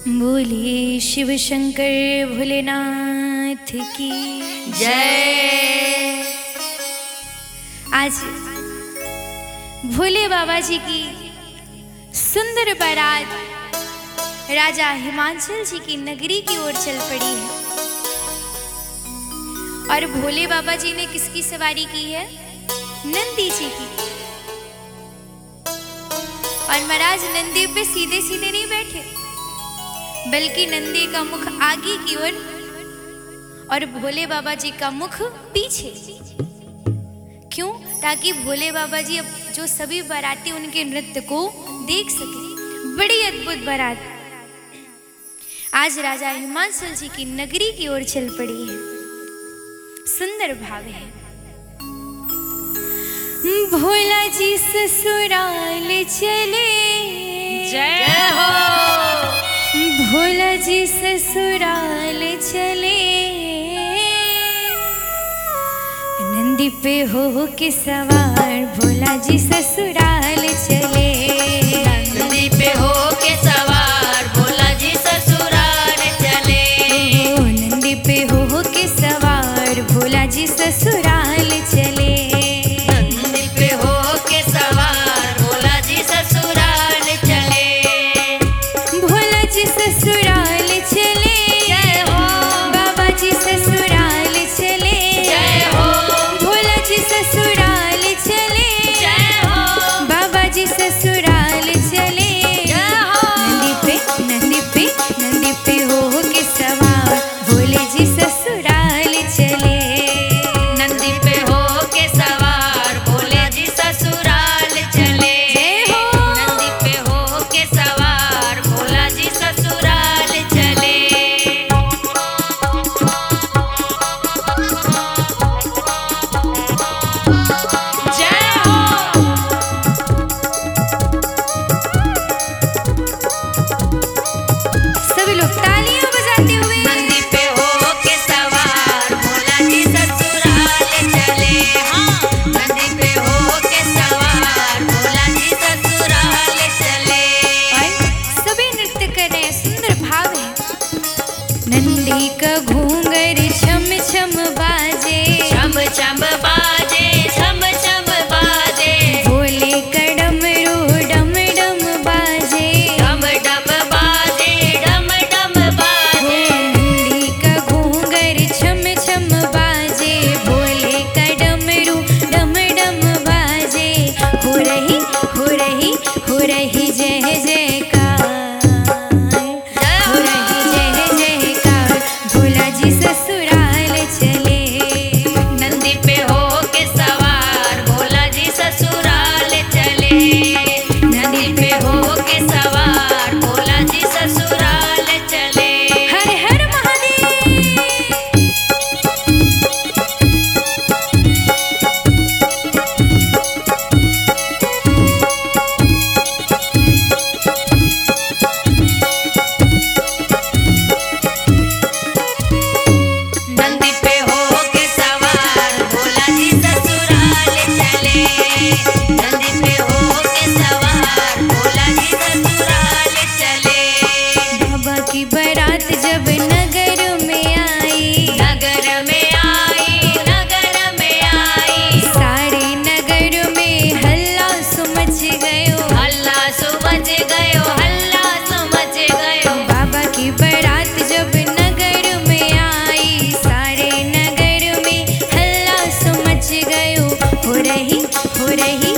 बोलिए शिव शंकर भोलेनाथ की जय। आज भोले बाबा जी की सुंदर बारात राजा हिमांचल जी की नगरी की ओर चल पड़ी है। और भोले बाबा जी ने किसकी सवारी की है? नंदी जी की। और महाराज नंदी पे सीधे सीधे नहीं बैठे, बल्कि नंदी का मुख आगे की ओर और भोले बाबा जी का मुख पीछे। क्यों? ताकि भोले बाबा जी अब जो सभी बाराती उनके नृत्य को देख सके। बड़ी अद्भुत बारात आज राजा हिमांचल जी की नगरी की ओर चल पड़ी है। सुंदर भाव है। भोला जी ससुराल चले, जय हो। भोला जी ससुराल चले, नंदी पे हो के सवार भोला जी ससुराल चले। नंदी पे हो के सवार भोला जी ससुराल चले। ओ नंदी पे हो के सवार भोला जी ससुराल चले। नंदी पे हो के सवार भोला जी ससुराल चले। भोला जी ससुराल चले, जय हो। बाबा जी ससुराल चले, जय हो। भोला जी ससुराल चले, जय हो। बाबा जी ससुराल चले। जय हो। नंदी पे हो के सवार भोले जी ससुराल चले। नंदी पे हो के सवार भोले जी ससुराल चले। जय हो। नंदी पे हो के सवार भोला जी ससुराल चले। जय हो। सभी लोग तालियां बजाते हुए नंदी पे हो के सवार भोला जी ससुराल चले। हाँ। नंदी पे हो के सवार भोला जी ससुराल चले। और सभी नृत्य कर रहे हैं। सुंदर भाव है। नंदी का घूंगर छम छम बाजे, छम छम बाजे, छम छम बाजे। भोले का डमरू डम डम बाजे। डम डम बाजे, डम डम ओ बाजे। नंदी का घूंगर छम छम बाजे, भोले का डमरू डम डम बाजे। हो रही जय जयकार, हो रही जय जयकार भोला जी ससुराल चले। नंदी पे हो के सवार भोला जी ससुराल चले। नंदी पे हो के सवार भोला जी ससुराल चले। हर हर महादेव। नंदी पे हो के सवार भोला जी ससुराल चले। नंदी पे हो के सवार भोला जी ससुराल चले। बाबा की बारात जब नगर में आई, नगर में आई, नगर में आई। सारे नगर में हल्ला सुमच गयो। हल्ला सुमच गयो, हल्ला सुमच गयो। बाबा की बारात जब नगर में आई, सारे नगर में हल्ला सुमच गयो। हो रही